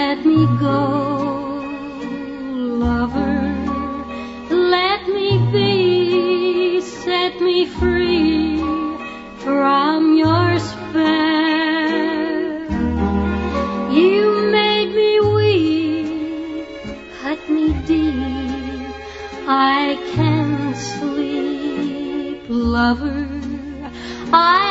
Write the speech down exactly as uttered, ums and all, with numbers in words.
let me go, lover, let me be, set me free from your spell. You made me weep, cut me deep, I can't sleep, lover, I